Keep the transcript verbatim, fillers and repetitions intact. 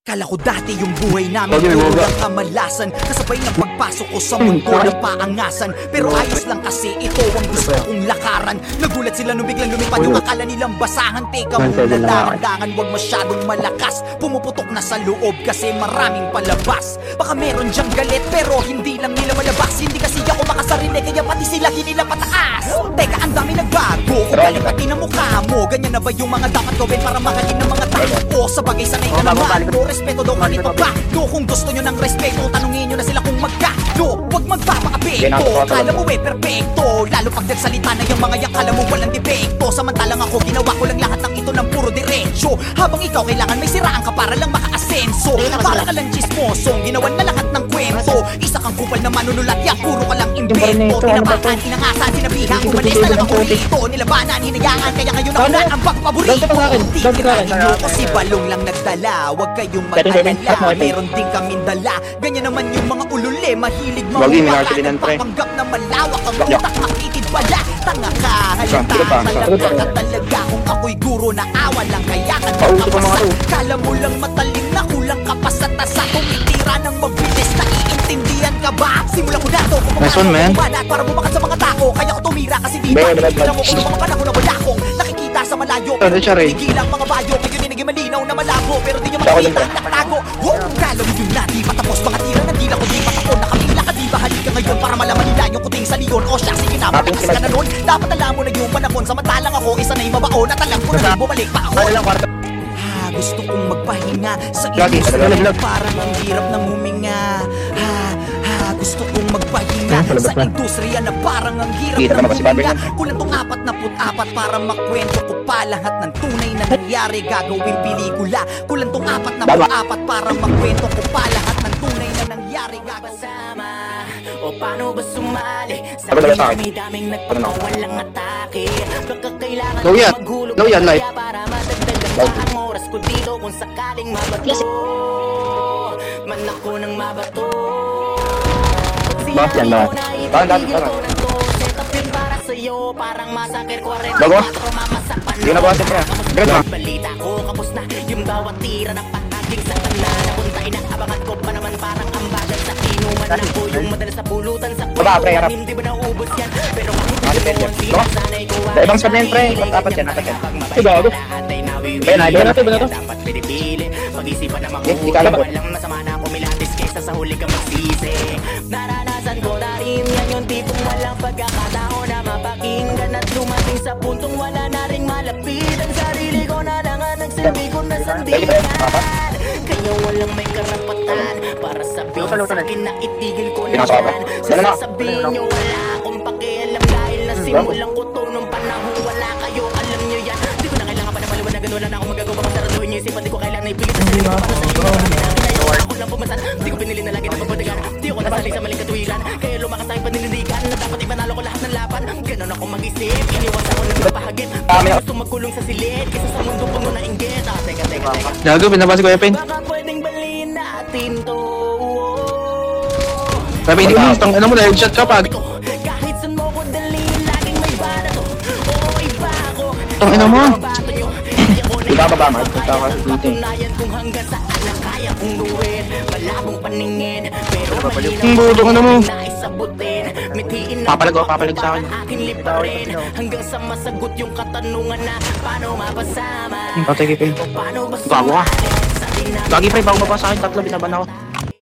Kala ko dati yung buhay namin puro lang kamalasan, kasabay ng pagpasok ko sa mundo ng paangasan. Pero ayos lang kasi ito ang gusto kong lakaran. Nagulat sila nung biglang lumipad yung akala nilang basahan. Teka muna, dahan-dahan, wag masyadong malakas. Pumuputok na sa loob kasi maraming palabas. Baka meron dyang galit pero hindi lang nila malabas. Hindi kasi ako makasarili kaya pati sila hinila pataas. Teka, ang dami nagbago, kung galing pati na mukha mo. Ganyan na ba yung mga dapat gawin para magaling ng mga tao? O sa bagay sanay ka naman, no respeto daw kanito ba? No, kung gusto nyo ng respeto, tanungin nyo na sila kung magkano. Huwag magpapakapekto, kala mo eh perfecto. Lalo pag nagsalita na yung mga yak, kala mo walang depekto. Samantalang ako, ginawa ko lang lahat ng ito ng puro diretsyo. Habang ikaw kailangan may siraan ka para lang makaasenso. Para ka lang chismosong, ginawan na lahat ng kwento. Isa kang kupal na manunulat, yak puro ka lang invento. Tinabakan, inangasan, sinabihan, umalis na lang ako rito. Nilabanan, hinayaan, kaya ngayon ako na ang pagpaborito. Di tirahin nyo ko si Balong lang nagdala. Huwag kayong mag-alala, meron din kaming dala. Ganyan naman yung mga ulule, mahilig mawala. Nagpapanggap na malawak ang utak, makitid pala. Tanga ka, halata, talaga ka talaga. Kung ako'y guro na awa lang, kaya ka nakapasa. Kala mo lang matalim na kulang ka pa sa tasa. Tumitira ng mabilis, naiintindihan ka ba? Simulan ko na to, kung makakapag para bumakas sa mga tako. Kaya ko tumira kasi di ba tigilan mo kung mga panahon na wala kong nakikita sa malayo. Pero tigilang mga bayo, ngayon ay naging malinaw na malabo. Pero di nyo makikita, nakatago. Kung kala mo yun na, di patapos. Mga tira ng dila ko, di patapon. Nakapila ka, di ba halika ngayon para malaman nila yung kuting sa liyon. O siya, sige na, malakas ka na nun. Dapat alam mo na yung panahon. Samantalang ako, isa na yung mabaon. At alam ko na rin bumalik pa ako. Ha, gusto kong magpahinga sa industriya. Parang ang hirap ng huminga. Ha, ha, gusto kong magpahinga sa industriya na parang ang hirap ng huminga. Kulang tong apat na put apat para makwento ko pa lahat ng tunay na nangyari. Gagawin pelikula. Kulang tong apat na put apat para makwento ko pa lahat ng tunay na nangyari. Gagawin o paano ba sumali sa dami-daming nagpapawalang atake. Baka kailangan maghulog para madagdagan pa ang oras ko dito kung sakaling mabato man ako ng mabato. Bakit yan ba? Bakit yan ba? Setupin para sa'yo, parang masakir ko rin. Bago? Hindi na ba kasi kaya? Ganun. Balita ko, kapos na yung bawat tira ng pataging sa tanla. Napunta inaabangan ko pa naman parang ambagan sa inuman. Ako yung madalas sa pulutan sa kuya. Hindi ba naubos yan? Pero kahit hindi mo ang tira, sanay ko ay ibang sabihin pre, dapat yan, dapat yan. Ito bago? Ba yan, ba na ito, ba na ito? Dapat pinipili, pag-isipan na Hindi ka alam po. walang masama na kumilatis kaysa sa huli ka magsisi. Naranasan ko na rin yan yung tipong walang pagkakataon na mapakinggan at dumating sa puntong wala na rin malapit. Ang sarili ko na lang ang nagsabi ko na sandigan. Kaya walang may karapatan para sabihin sa akin na itigil ko na yan. Sasabihin nyo wala akong pakialam dahil nasimulan ko to nung panahon wala kayo. Alam nyo yan, di ko na kailangan pa na maliwanagan. Wala na akong magagawa pa saraduhin nyo isipan. Di ko kailangan na ipilit sa sarili ko para sa inyo. Ako lang pumasan, di ko pinili na lagi na mapadagan. Di ako nasali sa maling katuwiran, kaya lumakas tayong paninindigan na dapat ipanalo ko lahat ng laban. Ganon ako mag-isip, iniwas ako ng napahagit. Gusto magkulong sa silid, kaysa sa mundo puno na inggit. Ah, teka, teka, teka. Gago, binabasa ko yung pen. Baka pwedeng baliin natin to. Sabi, hindi mo, tang ano mo na, headshot ka pag. Kahit saan mo ko dalhin, laging may bala to. Oo, iba ako. Tang ina mo. Ikaw ba ba, Mark? Ikaw ka sa dito. Kung hanggang saan na kaya kong luwin. Malabong paningin, pero malinaw. Ang buto ka na mo. Naisabutin, mithiin na Papalag ako, papalag sa akin. aking liparin. Hanggang sa masagot yung katanungan na paano mapasama. Ang patay kipin. Paano ba Gago ka. sumali sa dinami. Gagi pre, bago mapasa akin, tatlo binaban ako.